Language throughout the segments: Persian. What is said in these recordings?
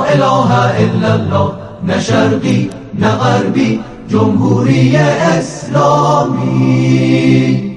اله الا الله، نه شرقی نه غربی، جمهوری اسلامی.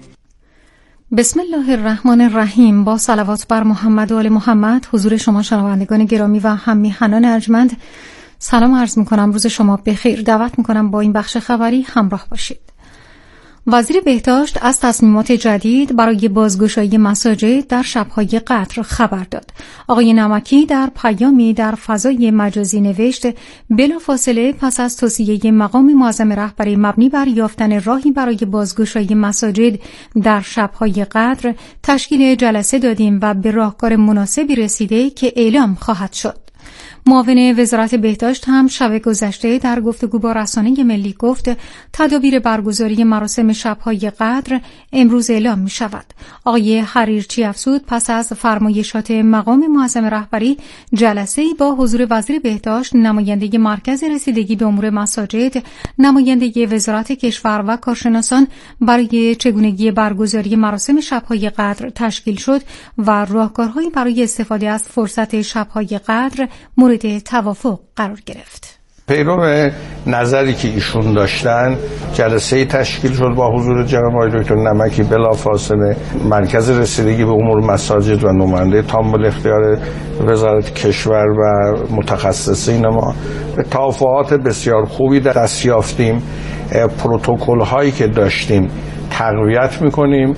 بسم الله الرحمن الرحیم. با صلوات بر محمد و آل محمد. حضور شما شنوندگان گرامی و هم میهنان ارجمند سلام عرض میکنم. روز شما بخیر. دعوت میکنم با این بخش خبری همراه باشید. وزیر بهداشت از تصمیمات جدید برای بازگشایی مساجد در شب‌های قدر خبر داد. آقای نمکی در پیامی در فضای مجازی نوشت: بلافاصله پس از توصیه مقام معظم رهبری مبنی بر یافتن راهی برای بازگشایی مساجد در شب‌های قدر تشکیل جلسه دادیم و به راهکار مناسبی رسیده که اعلام خواهد شد. معاون وزارت بهداشت هم شب گذشته در گفتگو با رسانه ملی گفت تدابیر برگزاری مراسم شب‌های قدر امروز اعلام می شود. آقای حریرچی افزود پس از فرمایشات مقام معظم رهبری جلسه‌ای با حضور وزیر بهداشت، نماینده مرکز رسیدگی به امور مساجد، نماینده وزارت کشور و کارشناسان برای چگونگی برگزاری مراسم شب‌های قدر تشکیل شد و راهکارهایی برای استفاده از فرصت شب‌های قدر مورد توافق قرار گرفت. پیرو نظری که ایشون داشتن جلسه تشکیل شد با حضور جناب آقای دکتر نمکی. بلافاصله مرکز رسیدگی به امور مساجد و نماینده تام الاختیار وزارت کشور و متخصصین ما به توافقات بسیار خوبی دست یافتیم. پروتکل هایی که داشتیم تقویت میکنیم.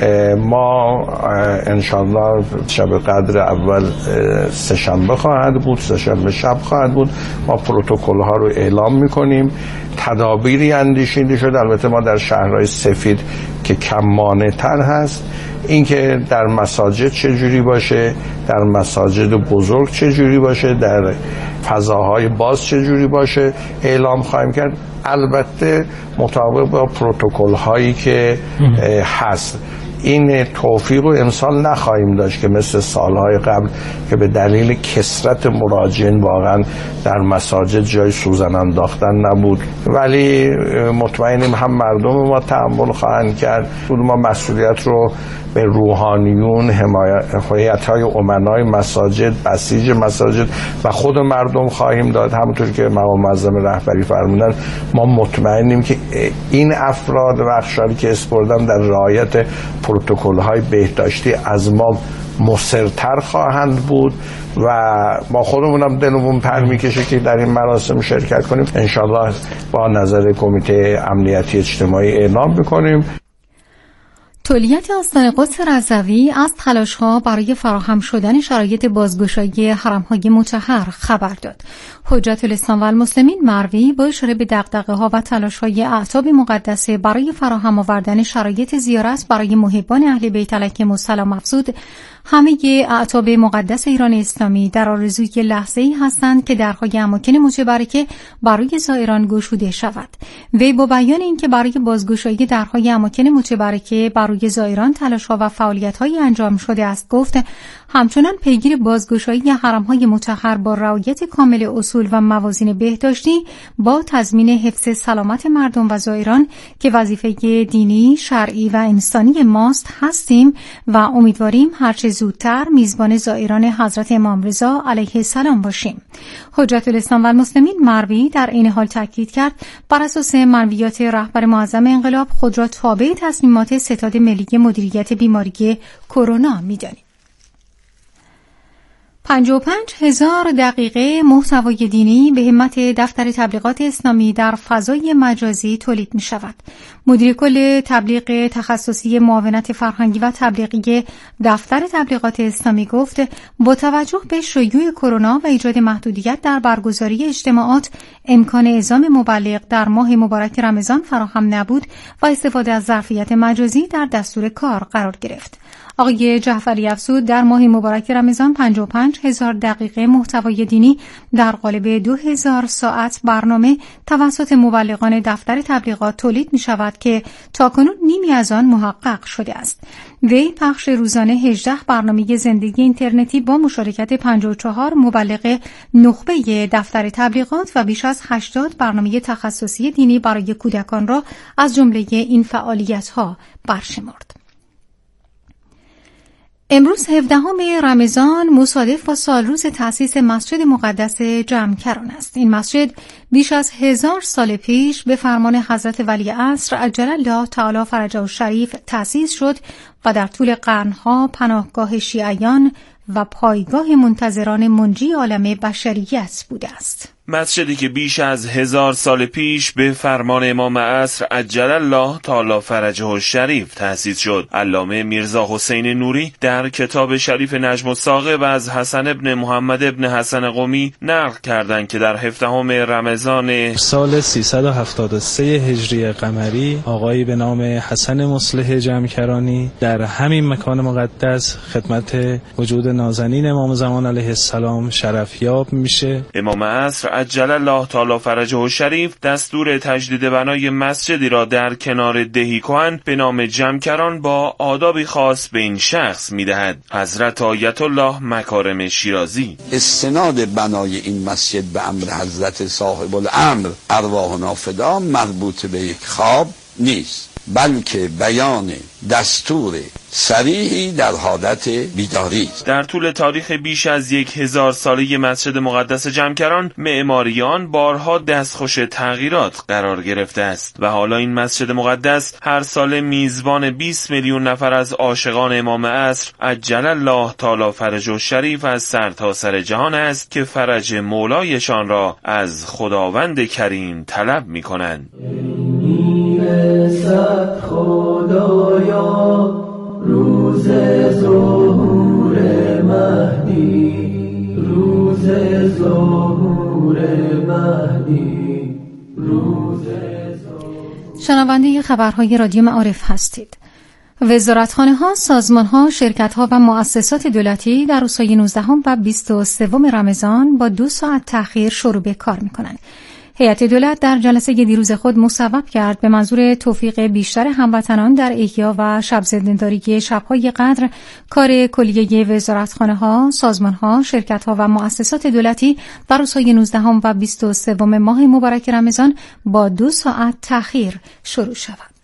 ما انشالله شب قدر اول سه‌شنبه خواهد بود، سه‌شنبه شب خواهد بود. ما پروتکل ها رو اعلام میکنیم. تدابیری اندیشیده شده، البته ما در شهرهای سفید که کم مانع تر هست. اینکه در مساجد چجوری باشه، در مساجد بزرگ چجوری باشه، در فضاهای باز چجوری باشه اعلام خواهیم کرد، البته مطابق با پروتکل هایی که هست. این توفیق رو امسال نخواهیم داشت که مثل سالهای قبل که به دلیل کثرت مراجعین واقعا در مساجد جای سوزن انداختن نبود، ولی مطمئنیم هم مردم ما تحمل خواهند کرد. ما مسئولیت رو به روحانیون، هیئت‌های امنای مساجد، بسیج مساجد و خود مردم خواهیم داد. همونطور که مقام معظم رهبری فرمودن ما مطمئنیم که این افراد و اقشاری که اسپردن در رعایت پروتکل‌های بهداشتی از ما مصرتر خواهند بود و ما خودمونم دلمون پر میکشه که در این مراسم شرکت کنیم. انشالله با نظر کمیته امنیتی اجتماعی اعلام میکنیم. تولیت آستان قدس رضوی از تلاش‌ها برای فراهم شدن شرایط بازگشایی حرم‌های مطهر خبر داد. حجت الاسلام و المسلمین مروی با اشاره به دغدغه‌ها و تلاش‌های اعتاب مقدسه برای فراهم آوردن شرایط زیارت برای محبان اهل بیت علیهم السلام افزود همه اعتاب مقدس ایران اسلامی در آرزوی لحظه‌ای هستند که درهای اماکن متبرکه برای زائران گشوده شود. وی با بیان اینکه برای بازگشایی درهای اماکن متبرکه برای زائران تلاش‌ها و فعالیت‌های انجام شده است گفت همچنان پیگیر بازگشایی حرم‌های مطهر با رعایت کامل اصول و موازین بهداشتی با تضمین حفظ سلامت مردم و زائران که وظیفه دینی، شرعی و انسانی ماست هستیم و امیدواریم هرچه زودتر میزبان زائران حضرت امام رضا علیه السلام باشیم. حجت الاسلام و المسلمین مروی در این حال تاکید کرد بر اساس منویات رهبر معظم انقلاب خود را تابع تصمیمات ستاد ملی مدیریت بیماری کرونا می‌دانیم. 55,000 دقیقه محتوای دینی به همت دفتر تبلیغات اسلامی در فضای مجازی تولید می شود. مدیر کل تبلیغ تخصصی معاونت فرهنگی و تبلیغی دفتر تبلیغات اسلامی گفت با توجه به شیوع کرونا و ایجاد محدودیت در برگزاری اجتماعات امکان اعزام مبلغ در ماه مبارک رمضان فراهم نبود و استفاده از ظرفیت مجازی در دستور کار قرار گرفت. آقای جعفری افزود در ماه مبارک رمضان 55,000 دقیقه محتوای دینی در قالب 2000 ساعت برنامه توسط مبلغان دفتر تبلیغات تولید می شود که تاکنون نیمی از آن محقق شده است. وی پخش روزانه 18 برنامه زندگی اینترنتی با مشارکت 54 مبلغ نخبه دفتر تبلیغات و بیش از 80 برنامه تخصصی دینی برای کودکان را از جمله این فعالیت‌ها برشمرد. امروز 17 رمضان مصادف با سالروز تأسیس مسجد مقدس جمکران است. این مسجد بیش از 1000 سال پیش به فرمان حضرت ولیعصر عجل الله تعالی فرجه الشریف تأسیس شد و در طول قرنها پناهگاه شیعیان و پایگاه منتظران منجی عالم بشریت بوده است. مسجدی که بیش از 1000 سال پیش به فرمان امام عصر عجل الله تعالی فرجه الشریف تأسیس شد. علامه میرزا حسین نوری در کتاب شریف نجم الثاقب از حسن ابن محمد ابن حسن قمی نقل کردند که در 17 رمضان سال 373 هجری قمری آقایی به نام حسن مصلح جمکرانی در همین مکان مقدس خدمت وجود نازنین امام زمان علیه السلام شرفیاب میشه. امام عصر عجل الله تعالی فرجه الشریف دستور تجدید بنای مسجدی را در کنار دهی کهن به نام جمکران با آدابی خاص به این شخص میدهد. حضرت آیت الله مکارم شیرازی: استناد بنای این مسجد به امر حضرت صاحب الامر ارواحنا فدا مربوط به یک خواب نیست، بلکه بیان دستور صریحی در حالت بیداری است. در طول تاریخ بیش از 1000 ساله مسجد مقدس جمکران معماریان بارها دستخوش تغییرات قرار گرفته است و حالا این مسجد مقدس هر سال میزبان 20 میلیون نفر از عاشقان امام عصر عجل الله تعالی فرجه الشریف از سرتاسر جهان است که فرج مولایشان را از خداوند کریم طلب می‌کنند. میرسد خدایا روز ظهور مهدی، روز ظهور مهدی، روز شنونده خبرهای رادیو معارف هستید. وزارتخانه‌ها، سازمان‌ها، شرکت‌ها و مؤسسات دولتی در روزهای 19 و 23 رمضان با 2 ساعت تأخیر شروع به کار می‌کنند. هیئت دولت در جلسه دیروز خود مصوب کرد به منظور توفیق بیشتر هموطنان در احیا و شب زنده‌داری شب‌های قدر کار کلیه وزارتخانه‌ها، سازمان‌ها، شرکت‌ها و مؤسسات دولتی در روزهای 19 و 23 ماه مبارک رمضان با 2 ساعت تأخیر شروع شود.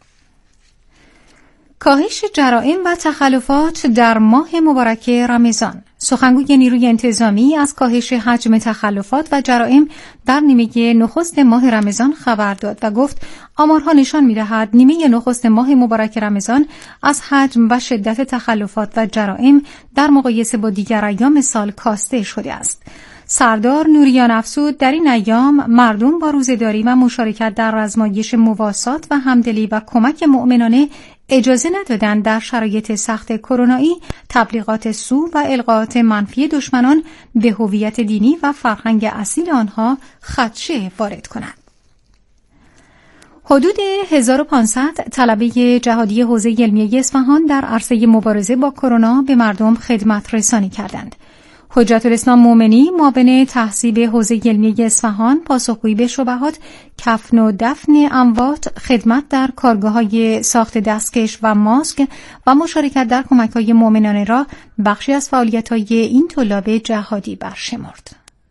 کاهش جرائم و تخلفات در ماه مبارک رمضان. سخنگوی نیروی انتظامی از کاهش حجم تخلفات و جرائم در نیمه نخست ماه رمضان خبر داد و گفت آمارها نشان می‌دهد نیمه نخست ماه مبارک رمضان از حجم و شدت تخلفات و جرائم در مقایسه با دیگر ایام سال کاسته شده است. سردار نوریان افزود در این ایام مردم با روزه‌داری و مشارکت در رزمایش مواسات و همدلی و کمک مؤمنانه اجازه ندادند در شرایط سخت کرونایی تبلیغات سو و القاءات منفی دشمنان به هویت دینی و فرهنگ اصیل آنها خدشه وارد کنند. حدود 1500 طلبه جهادی حوزه علمیه اصفهان در عرصه مبارزه با کرونا به مردم خدمت رسانی کردند. حجت الاسلام مومنی معاون تحصیب حوزه علمیه اصفهان پاسخگویی به شبهات کفن و دفن اموات، خدمت در کارگاه‌های ساخت دستکش و ماسک و مشارکت در کمک‌های مؤمنانه را بخشی از فعالیت‌های این طلاب جهادی برشمرد.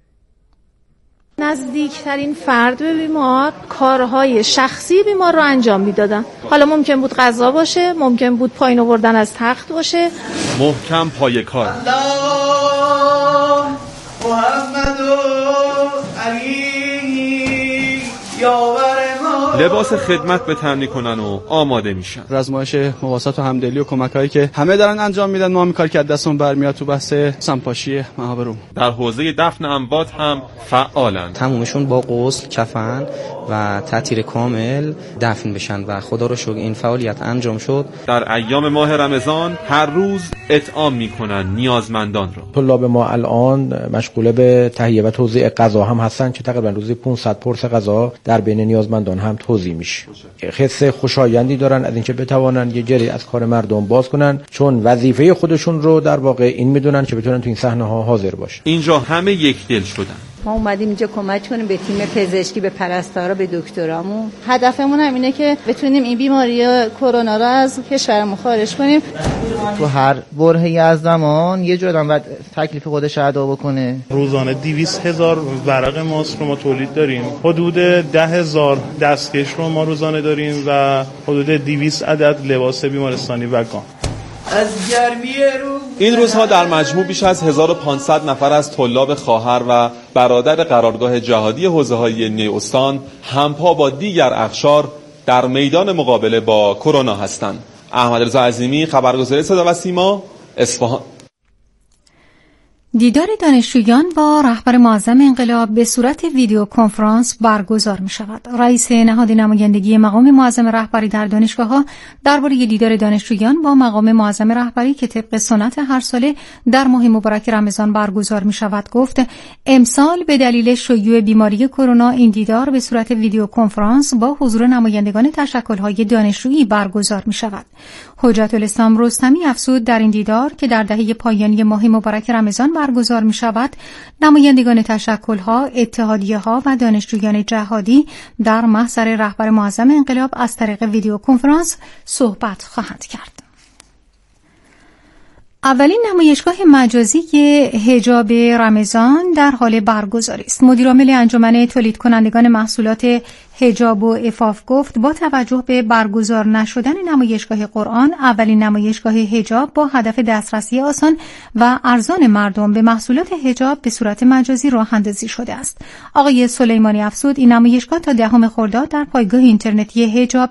نزدیکترین فرد به بیمار کارهای شخصی بیمار را انجام میدادن. حالا ممکن بود غذا باشه، ممکن بود پایین آوردن از تخت باشه. محکم پای کار. محمد علی یاور ما. لباس خدمت به تن میکنن و آماده میشن. رزمایش مواسات و همدلی و کمکایی که همه دارن انجام میدن، ما هم کار که دستمون برمیاد تو بحث سمپاشی محابرو. در حوزه دفن اموات هم فعالن. تمومشون با غسل، کفن و تعطیر کامل دفن بشن و خدا رو شکر این فعالیت انجام شد. در ایام ماه رمضان هر روز اطعام میکنن نیازمندان را. طلاب ما الان مشغول به تهیه و توزیع غذا هم هستن که تقریبا روزی 500 پرس غذا در بین نیازمندان هم توزیع میشه. حس خوشایندی دارن از اینکه بتوانن یه جری از کار مردم باز کنن، چون وظیفه خودشون رو در واقع این میدونن که بتونن تو این صحنه ها حاضر باشن. اینجا همه یک دل شدن. ما اومدیم اینجا کمک کنیم به تیم پزشکی، به پرستارا، به دکترامون. هدفمون هم اینه که بتونیم این بیماری کرونا رو از کشورمون خارج کنیم. تو هر برهه‌ای از زمان یه جور باید تکلیف خودش ادا بکنه. روزانه 200,000 ورق ماسک رو ما تولید داریم. حدود 10,000 دستکش رو ما روزانه داریم و حدود 200 عدد لباس بیمارستانی و گام. از گرمی رو این روزها در مجموع بیش از 1500 نفر از طلاب خواهر و برادر قرارگاه جهادی حوزه‌های علمی استان همپا با دیگر اقشار در میدان مقابله با کرونا هستند. احمد رضا عظیمی، خبرگزاری صدا و سیما، اصفهان. دیدار دانشجویان با رهبر معظم انقلاب به صورت ویدیو کنفرانس برگزار می شود. رئیس نهاد نمایندگی مقام معظم رهبری در دانشگاه‌ها درباره دیدار دانشجویان با مقام معظم رهبری که طبق سنت هر ساله در ماه مبارک رمضان برگزار می شود گفت امسال به دلیل شیوع بیماری کرونا این دیدار به صورت ویدیو کنفرانس با حضور نمایندگان تشکل‌های دانشجویی برگزار می شود. حجت الاسلام رستمی افزود در این دیدار که در دهه پایانی ماه مبارک رمضان برگزار می شود نمایندگان تشکل‌ها، اتحادیه‌ها و دانشجویان جهادی در محضر رهبر معظم انقلاب از طریق ویدیو کنفرانس صحبت خواهند کرد. اولین نمایشگاه مجازی حجاب رمضان در حال برگزاری است. مدیرعامل انجمن تولید کنندگان محصولات حجاب و عفاف گفت با توجه به برگزار نشدن نمایشگاه قرآن، اولین نمایشگاه حجاب با هدف دسترسی آسان و ارزان مردم به محصولات حجاب به صورت مجازی راه اندازی شده است. آقای سلیمانی افزود این نمایشگاه تا 10 خرداد در پایگاه اینترنتی حجاب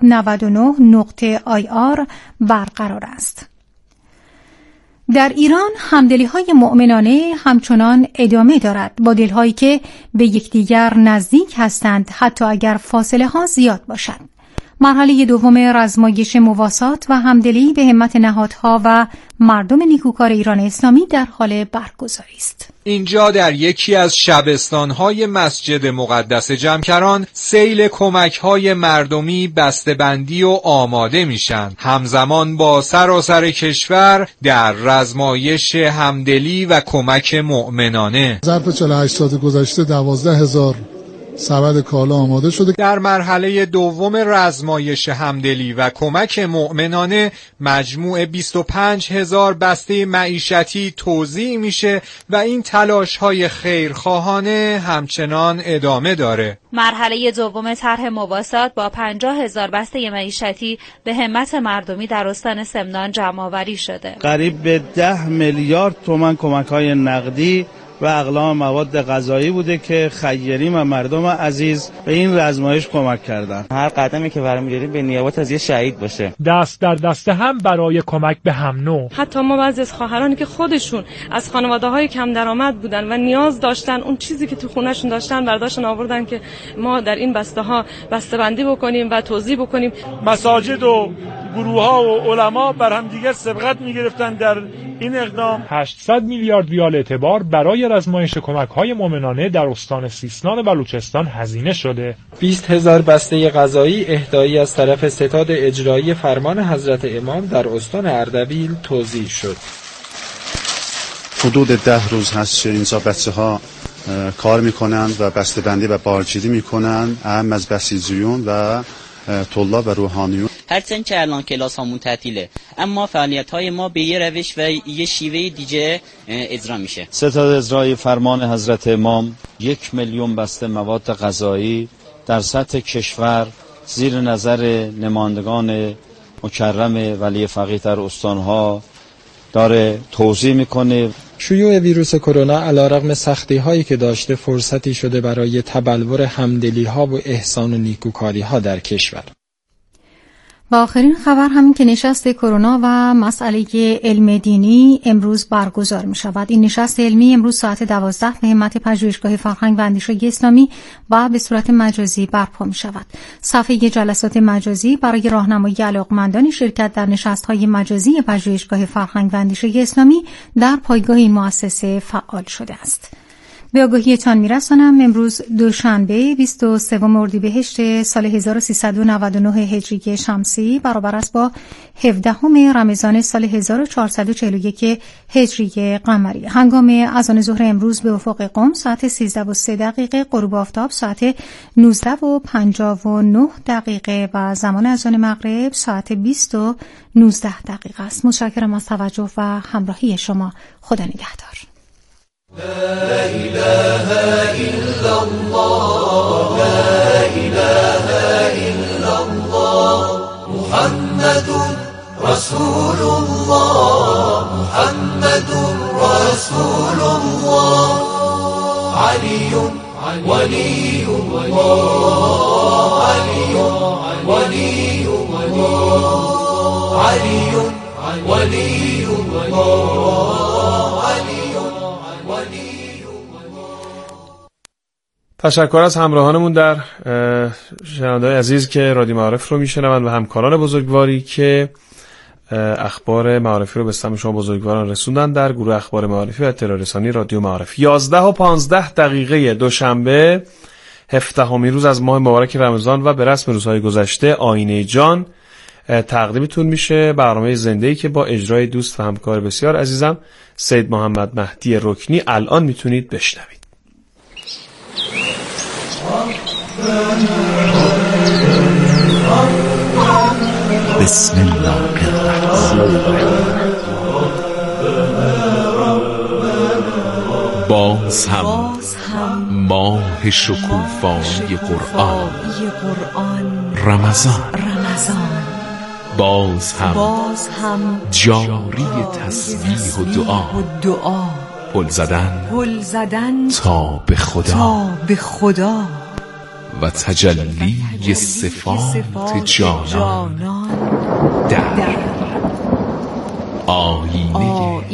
99.ir برقرار است. در ایران همدلی‌های مؤمنانه همچنان ادامه دارد با دل‌هایی که به یکدیگر نزدیک هستند حتی اگر فاصله ها زیاد باشد. مرحله دوم رزمایش مواسات و همدلی به همت نهادها و مردم نیکوکار ایران اسلامی در حال برگزاری است. اینجا در یکی از شبستان‌های مسجد مقدس جمکران سیل کمک‌های مردمی بسته‌بندی و آماده میشن. همزمان با سراسر کشور در رزمایش همدلی و کمک مؤمنانه. ظرف 48 ساعت گذشته 12,000 سبد کالا آماده شده. در مرحله دوم رزمایش همدلی و کمک مؤمنانه مجموع 25,000 بسته معیشتی توزیع میشه و این تلاش‌های خیرخواهانه همچنان ادامه داره. مرحله دوم طرح مواسات با 50,000 بسته معیشتی به همت مردمی در استان سمنان جمع‌آوری شده. قریب به 10 میلیارد تومان کمک‌های نقدی و اقلام مواد غذایی بوده که خیرین و مردم عزیز به این رزمایش کمک کردن. هر قدمی که برمی‌داریم به نیابت از یه شهید باشه. دست در دست هم برای کمک به هم نوع. حتی ما بعضی از خواهرانی که خودشون از خانواده‌های کم درآمد بودن و نیاز داشتن اون چیزی که تو خونه‌شون داشتن برداشتن آوردن که ما در این بسته‌ها بسته‌بندی بکنیم و توزیع بکنیم. مساجد و گروه‌ها و علما بر هم دیگر سبقت می‌گرفتن در این اقدام. 800 میلیارد ریال اعتبار برای رزمایش کمک‌های مؤمنانه در استان سیستان و بلوچستان هزینه شده. 20,000 بسته غذایی اهدایی از طرف ستاد اجرایی فرمان حضرت امام در استان اردبیل توزیع شد. حدود 10 روز هست که اینجا بچه‌ها کار میکنن و بسته‌بندی و بارچیدی میکنن، اهم از بسیجیون و طلاب و روحانیون. هرچند که الان کلاس هامون تعطیله اما فعالیت های ما به یه روش و یه شیوه دیگه اجرا میشه. ستاد اجرای فرمان حضرت امام 1 میلیون بسته مواد غذایی در سطح کشور زیر نظر نمایندگان مکرم ولی فقیه در استانها داره توزیع میکنه. شیوع ویروس کرونا علیرغم سختی‌هایی که داشته فرصتی شده برای تبلور همدلی‌ها و احسان و نیکوکاری‌ها در کشور. و آخرین خبر همین که نشست کرونا و مسئله علم دینی امروز برگزار می شود. این نشست علمی امروز ساعت 12 به همت پژوهشگاه فرهنگ و اندیشه اسلامی و به صورت مجازی برپا می شود. صفحه جلسات مجازی برای راهنمایی علاقمندان شرکت در نشست‌های مجازی پژوهشگاه فرهنگ و اندیشه اسلامی در پایگاه این مؤسسه فعال شده است. به آگاهیتان میرسانم امروز دوشنبه 23 اردیبهشت سال 1399 هجری شمسی برابر است با 17 رمضان سال 1441 هجری قمری. هنگام اذان ظهر امروز به افق قم ساعت 13:03 غروب آفتاب ساعت 19:59 و زمان اذان مغرب ساعت 20:19 است. متشکرم از توجه و همراهی شما. خدا نگهدار. لا إله إلا الله لا إله إلا الله محمد رسول الله الله محمد رسول الله علي ولي الله علي ولي الله علي ولي الله علي ولي. تشکر از همراهانمون در شنونده‌های عزیز که رادیو معارف رو میشنوند و همکاران بزرگواری که اخبار معارفی رو به سمع شما بزرگواران رسوندن در گروه اخبار معارفی و اطلاع رسانی رادیو معارف. 11:15 دوشنبه 17مین روز از ماه مبارک رمضان و به رسم روزهای گذشته آینه جان تقدیمتون میشه، برنامه زنده‌ای که با اجرای دوست و همکار بسیار عزیزم سید محمد مهدی رکنی الان میتونید بشنوید. بسم الله الرحمن. باز هم ماه شکوفای قرآن رمضان، باز هم جاری تسبیح و دعا، پل زدن تا به خدا و تجلی صفات جانان در آینه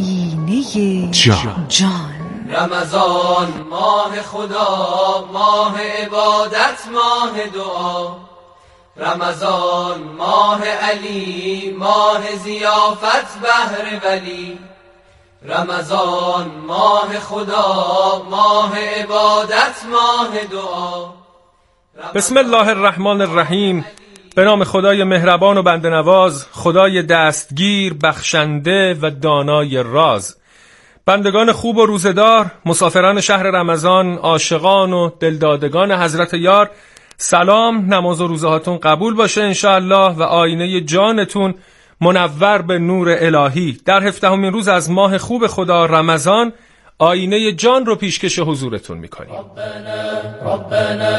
جان. رمضان ماه خدا، ماه عبادت، ماه دعا. رمضان ماه علی، ماه ضیافت بهر ولی. رمضان ماه خدا، ماه عبادت، ماه دعا. بسم الله الرحمن الرحیم. به نام خدای مهربان و بنده نواز، خدای دستگیر، بخشنده و دانای راز. بندگان خوب و روزدار، مسافران شهر رمضان، عاشقان و دلدادگان حضرت یار، سلام. نماز و روزهاتون قبول باشه انشاءالله و آینه جانتون منور به نور الهی. در 17مین روز از ماه خوب خدا رمضان آینه جان رو پیشکش حضورتون میکنیم. ربنا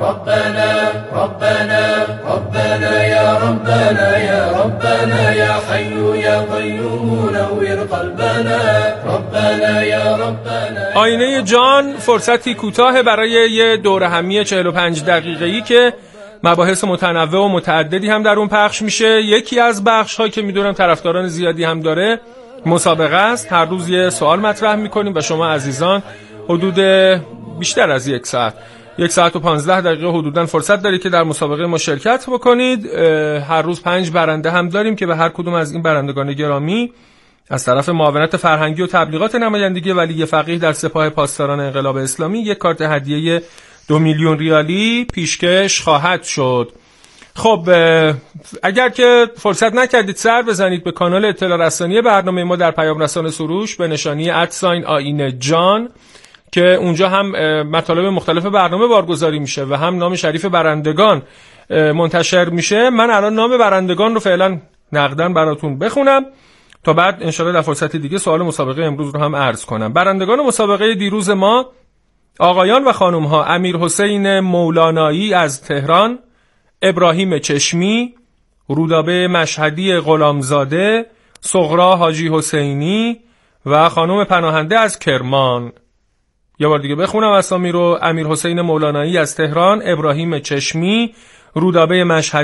یا ربنا یا ربنا یا حی یا قیوم نور قلبنا. ربنا یا ربنا. آینه جان فرصتی کوتاه برای یه دوره همی 45 دقیقه‌ای که مباحث متنوع و متعددی هم در اون پخش میشه. یکی از بخش‌ها که میدونم طرفداران زیادی هم داره مسابقه است. هر روز یه سوال مطرح میکنیم و شما عزیزان حدود بیشتر از 1 ساعت و 15 دقیقه حدوداً فرصت دارید که در مسابقه ما شرکت بکنید. هر روز 5 برنده هم داریم که به هر کدوم از این برندگان گرامی از طرف معاونت فرهنگی و تبلیغات نمایندگی ولی فقیه در سپاه پاسداران انقلاب اسلامی یک کارت هدیه 2 میلیون ریالی پیشکش خواهد شد. خب اگر که فرصت نکردید سر بزنید به کانال اطلاع رسانی برنامه ما در پیام رسان سروش به نشانی @آینه جان که اونجا هم مطالب مختلف برنامه بارگذاری میشه و هم نام شریف برندگان منتشر میشه. من الان نام برندگان رو فعلا نقدن براتون بخونم تا بعد انشالله در فرصت دیگه سوال مسابقه امروز رو هم عرض کنم. برندگان مسابقه دیروز ما آقایان و خانم ها: امیر حسین مولانایی از تهران، ابراهیم چشمی، رودابه مشهدی غلامزاده، صغرا حاجی حسینی و خانم پناهنده از کرمان. یه بار دیگه بخونم اسامی رو: امیر حسین مولانایی از تهران، ابراهیم چشمی، رودابه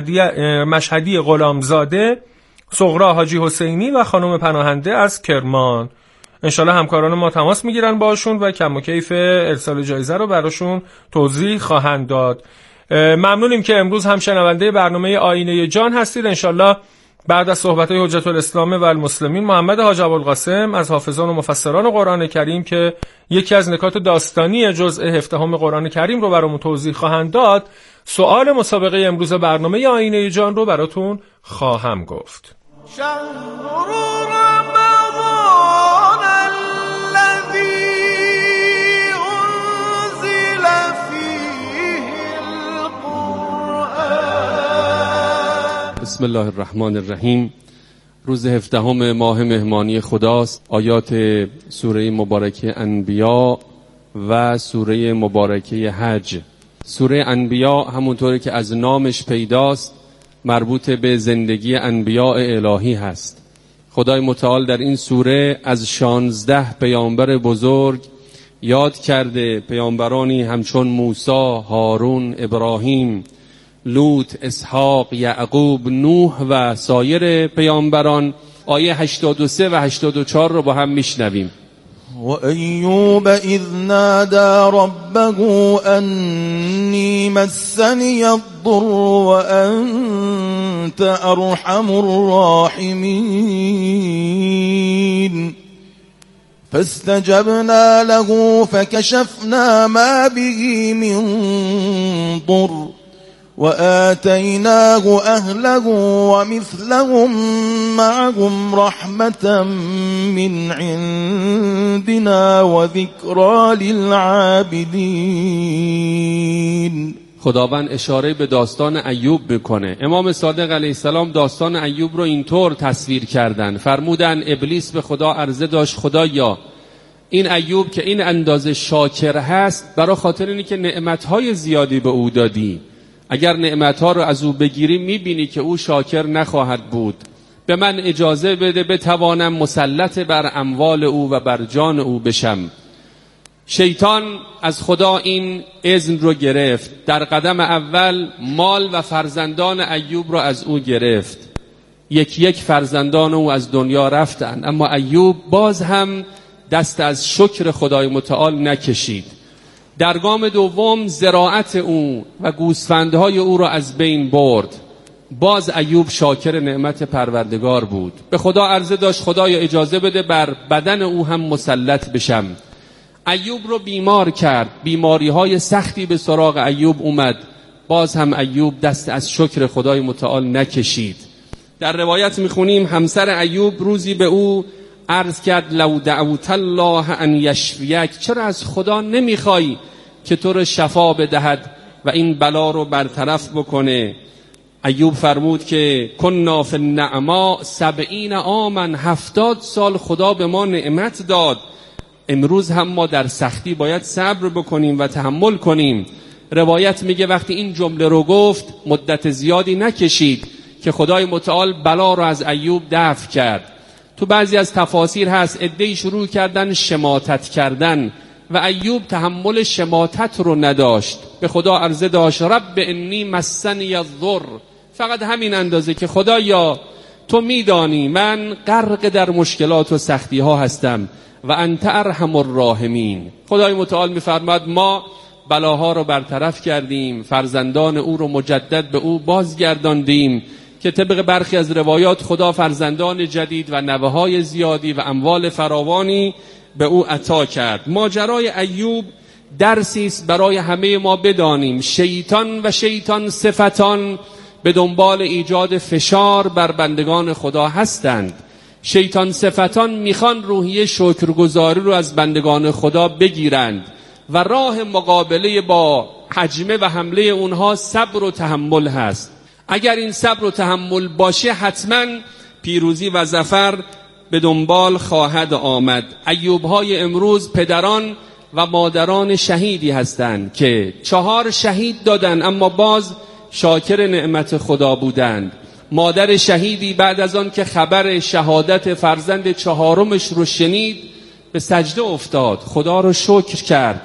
مشهدی غلامزاده، صغرا حاجی حسینی و خانم پناهنده از کرمان. انشالله همکاران ما تماس میگیرن باشون و کم و کیف ارسال جایزه رو براشون توضیح خواهند داد. ممنونیم که امروز هم شنونده برنامه آینه جان هستید. انشالله بعد از صحبت‌های حجت الاسلام و المسلمین محمد حاج ابوالقاسم از حافظان و مفسران قرآن کریم که یکی از نکات داستانی جزء 17 قرآن کریم رو برامون توضیح خواهند داد، سوال مسابقه امروز برنامه آینه جان رو براتون خواهم گفت. بسم الله الرحمن الرحیم. روز 17 ماه مهمانی خداست. آیات سوره مبارکه انبیا و سوره مبارکه حج. سوره انبیا همونطوری که از نامش پیداست مربوط به زندگی انبیاء الهی هست. خدای متعال در این سوره از 16 پیامبر بزرگ یاد کرده، پیامبرانی همچون موسی، هارون، ابراهیم، لوط، اسحاق، یعقوب، نوح و سایر پیامبران. آیه 83 و 84 رو با هم میشنویم. و ایوب اذ نادى ربه انی مسنی الضر و انت ارحم الراحمین فاستجبنا له فكشفنا ما به من ضر وآتيناه أهله ومثلهم معهم رحمة من عندنا وذكرى للعابدين. خداوند اشاره به داستان ایوب میکنه. امام صادق علیه السلام داستان ایوب رو اینطور تصویر کردن، فرمودن ابلیس به خدا عرضه داشت خدایا این ایوب که این اندازه شاکر هست برای خاطر اینی که نعمتهای زیادی به او دادی، اگر نعمتها رو از او بگیری میبینی که او شاکر نخواهد بود، به من اجازه بده بتوانم مسلط بر اموال او و بر جان او بشم. شیطان از خدا این اذن رو گرفت، در قدم اول مال و فرزندان ایوب رو از او گرفت، یک فرزندان او از دنیا رفتن، اما ایوب باز هم دست از شکر خدای متعال نکشید. در گام دوم زراعت او و گوسفندهای او را از بین برد، باز ایوب شاکر نعمت پروردگار بود، به خدا عرضه داشت خدایا اجازه بده بر بدن او هم مسلط بشم. ایوب رو بیمار کرد، بیماری های سختی به سراغ ایوب اومد، باز هم ایوب دست از شکر خدای متعال نکشید. در روایت میخونیم همسر ایوب روزی به او عرض کرد لو دعوت الله ان یشفیک، چرا از خدا نمیخوای که تو رو شفا بدهد و این بلا رو برطرف بکنه؟ ایوب فرمود که کنا فی النعما 70 عاما، 70 سال خدا به ما نعمت داد، امروز هم ما در سختی باید صبر بکنیم و تحمل کنیم. روایت میگه وقتی این جمله رو گفت مدت زیادی نکشید که خدای متعال بلا رو از ایوب دفع کرد. تو بعضی از تفاسیر هست عده‌ای شروع کردن شماتت کردن و ایوب تحمل شماتت رو نداشت، به خدا عرضه داشت رب انی مسنی الضر، فقط همین اندازه که خدایا تو میدانی من غرق در مشکلات و سختی ها هستم و انت ارحم الراحمین. خدای متعال میفرماد ما بلاها رو برطرف کردیم، فرزندان او رو مجدد به او بازگرداندیم که طبق برخی از روایات خدا فرزندان جدید و نوه‌های زیادی و اموال فراوانی به او عطا کرد. ماجرای ایوب درسی است برای همه ما بدانیم. شیطان و شیطان صفتان به دنبال ایجاد فشار بر بندگان خدا هستند. شیطان صفتان میخوان روحیه شکرگزاری رو از بندگان خدا بگیرند و راه مقابله با هجمه و حمله اونها صبر و تحمل هست. اگر این صبر و تحمل باشه حتما پیروزی و ظفر به دنبال خواهد آمد. ایوب‌های امروز پدران و مادران شهیدی هستند که 4 شهید دادن اما باز شاکر نعمت خدا بودند. مادر شهیدی بعد از آن که خبر شهادت فرزند 4مش رو شنید به سجده افتاد، خدا رو شکر کرد،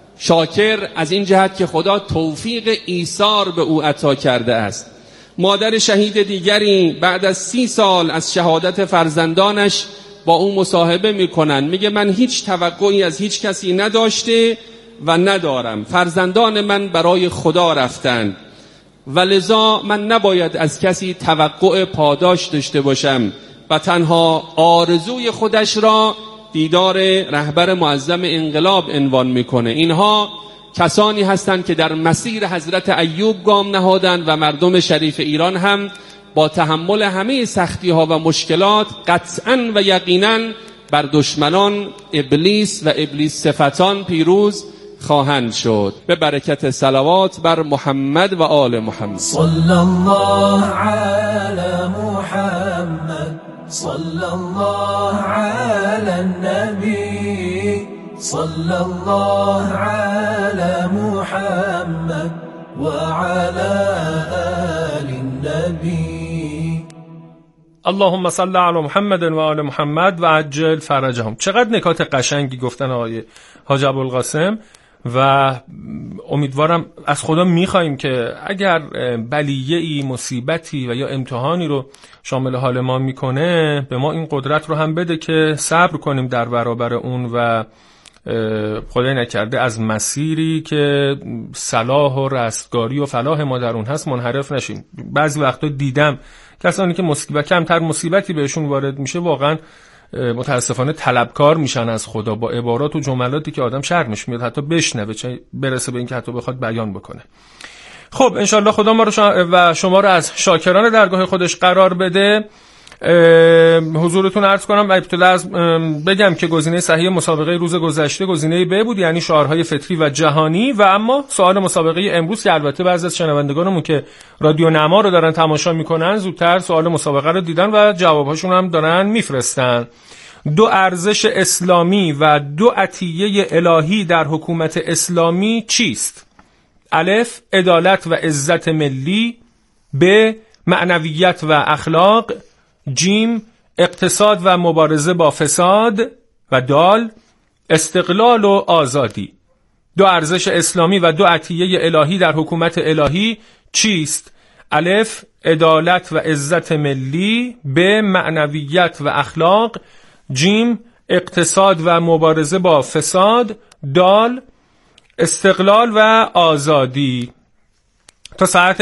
شاکر از این جهت که خدا توفیق ایثار به او عطا کرده است. مادر شهید دیگری بعد از 30 سال از شهادت فرزندانش با او مصاحبه میکنن، میگه من هیچ توقعی از هیچ کسی نداشته و ندارم، فرزندان من برای خدا رفتند و لذا من نباید از کسی توقع پاداش داشته باشم و تنها آرزوی خودش را دیدار رهبر معظم انقلاب عنوان میکنه. اینها کسانی هستند که در مسیر حضرت ایوب گام نهادند و مردم شریف ایران هم با تحمل همه سختی ها و مشکلات قطعاً و یقیناً بر دشمنان ابلیس و ابلیس صفتان پیروز خواهند شد. به برکت صلوات بر محمد و آل محمد. صلی الله علی محمد، صلی الله علی النبی، صلی الله علی محمد و علی آل النبی. اللهم صل علی محمد و آل محمد و عجل فرجهم. چقدر نکات قشنگی گفتن آقای حاج ابوالقاسم و امیدوارم از خدا میخوایم که اگر بلیه‌ای، مصیبتی و یا امتحانی رو شامل حال ما میکنه به ما این قدرت رو هم بده که صبر کنیم در برابر اون و خدای نکرده از مسیری که صلاح و رستگاری و فلاح ما در اون هست منحرف نشیم. بعضی وقتا دیدم کسانی که کمتر مصیبتی بهشون وارد میشه واقعا متاسفانه طلبکار میشن از خدا با عبارات و جملاتی که آدم شرمش میاد حتی بشنوه، چه برسه به اینکه حتی بخواد بیان بکنه. خب انشالله خدا ما رو و شما رو از شاکران درگاه خودش قرار بده. حضورتون عرض کنم و ابتدا از بگم که گزینه صحیح مسابقه روز گذشته گزینه ب بود، یعنی شعارهای فطری و جهانی. و اما سوال مسابقه امروز که البته بعضی از شنوندگانمون که رادیو نما رو دارن تماشا میکنن زودتر سوال مسابقه رو دیدن و جوابهاشون هم دارن میفرستن. 2 ارزش اسلامی و 2 عطیه الهی در حکومت اسلامی چیست؟ الف عدالت و عزت ملی، ب معنویت و اخلاق، جیم اقتصاد و مبارزه با فساد و دال استقلال و آزادی. 2 ارزش اسلامی و 2 عطیه الهی در حکومت الهی چیست؟ الف عدالت و عزت ملی، ب معنویت و اخلاق، جیم اقتصاد و مبارزه با فساد، دال استقلال و آزادی. تا ساعت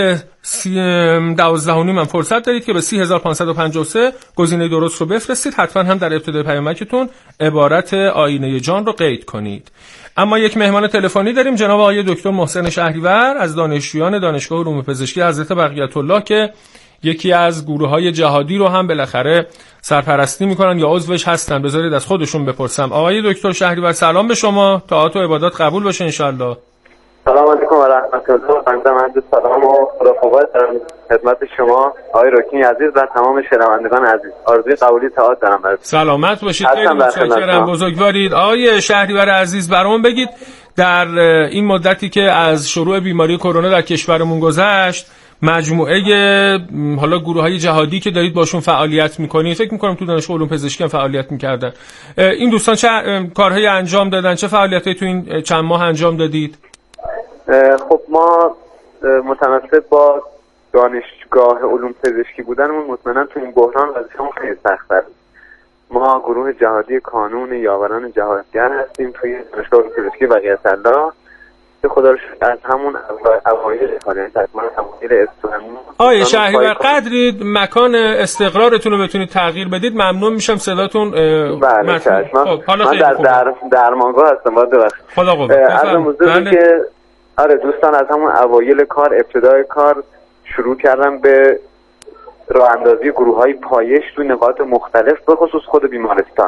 12:30 من فرصت دارید که به 30553 گزینه درست رو بفرستید. حتما هم در ابتدای پیامکتون عبارت آینه جان رو قید کنید. اما یک مهمان تلفنی داریم، جناب آقای دکتر محسن شهریور از دانشجویان دانشگاه علوم پزشکی حضرت بقیت الله که یکی از گروه‌های جهادی رو هم بالاخره سرپرستی میکنن یا عضوش هستن. بذارید از خودشون بپرسم. آقای دکتر شهریور سلام به شما، طاعات و عبادات قبول باشه انشالله. سلام علیکم و رحمت الله. بنده سلام و رفقت دارم خدمت شما آقای رکنی عزیز و تمام شنوندگان عزیز. آرزوی قبولی طاعات دارم براتون. سلامت باشید، خیلی متشکرم، بزرگوارید. آقای شهریور عزیز برام بگید در این مدتی که از شروع بیماری کرونا در کشورمون گذشت مجموعه حالا گروه‌های جهادی که دارید باشون فعالیت می‌کنید، فکر می‌کنم تو دانشگاه علوم پزشکی هم فعالیت می‌کردن، این دوستان چه کارهایی انجام دادن، چه فعالیتایی تو این چند ماه انجام دادید؟ خب ما متناسب با دانشگاه علوم پزشکی بودنمون مطمئنا تو این بحران وضعیتمون خیلی سخت‌تر. ما گروه جهادی کانون یاوران جهادگر هستیم توی دانشگاه علوم پزشکی بقیت الله که خدا رو شکر از همون اوایل فعالیت تکمیل اوایل استوانمون. آقای شهریور قدری مکان استقرارتون رو بتونید تغییر بدید ممنون میشم. صداتون بله چشم. حالا من در درمانگاه هستم. خدا قوت. بله. که آره دوستان از همون اوایل کار، ابتدای کار شروع کردن به راه اندازی گروه‌های پایش تو نقاط مختلف به خصوص خود بیمارستان.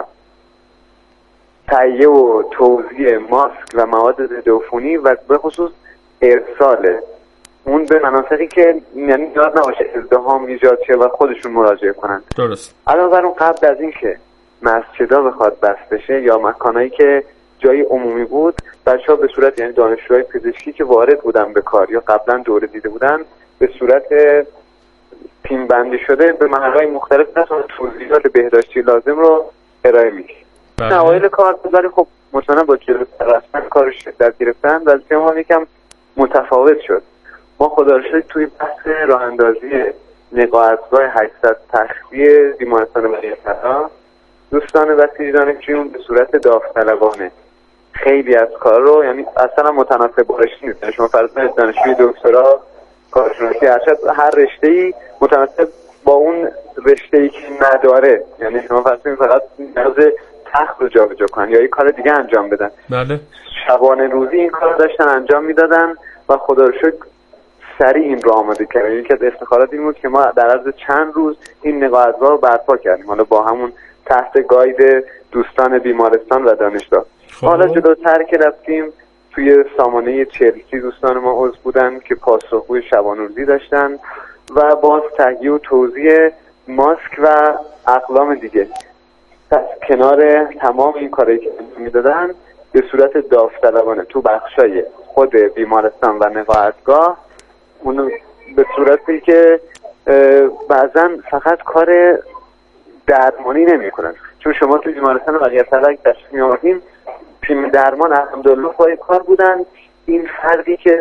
تهیه و توزیع ماسک و مواد ضد عفونی و به خصوص ارسال اون به مناطقی که یعنی نیاز نباشه ازدحام ایجاد شه و خودشون مراجعه کنن. درست. علاوه بر اون قبل از این که مسجدها بخواد بسته شه یا مکانایی که جای عمومی بود، بچه‌ها به صورت یعنی دانشجوهای پزشکی که وارد بودن به کار یا قبلا دوره دیده بودن به صورت تیم بندی شده به محل‌های مختلف توضیحات بهداشتی لازم رو ارائه می‌کنه. اوایل کار ولی خب مطمئنا با جلوتر رفتن کارش شدت گرفتن و ما یکم متفاوت شد. ما خدا رو شکر توی بحث راه اندازی نقاهتگاه 800 تختی بیمارستان بقیت الله دوستان بسیج دانشجویون به صورت داوطلبانه خیلی از کار رو یعنی اصلا متناسب با رشته نیست. شما فرض کنید دانشجوی دکترا کارشناسی ارشد هر رشته‌ای متناسب با اون رشته‌ای که نداره، یعنی شما فرض کنید فقط نیاز تخت رو جابجا کنن یا یک کار دیگه انجام بدن. بله. شبانه روزی این کار داشتن انجام میدادن و خدا رو شکر سریع این رو آماده کردیم. یکی از افتخارات این بود که ما در عرض چند روز این نقاهتگاه رو برپا کردیم، حالا با همون تحت گاید دوستان بیمارستان و دانشگاه. حالا جلوتر که رفتیم توی سامانه چلسی دوستان ما عضو بودن که پاسخگوی شبانه روزی داشتن و باز تهیه و توزیع ماسک و اقلام دیگه. پس کنار تمام این کارهایی که میدادن به صورت داوطلبانه تو بخشای خود بیمارستان و نقاهتگاه اون به صورتی که بعضا فقط کار درمانی نمیکنن. چون شما تو بیمارستان بقیه فلک تشریف می‌آوردیم، تیم درمان الحمدلله پای کار بودن. این فردی که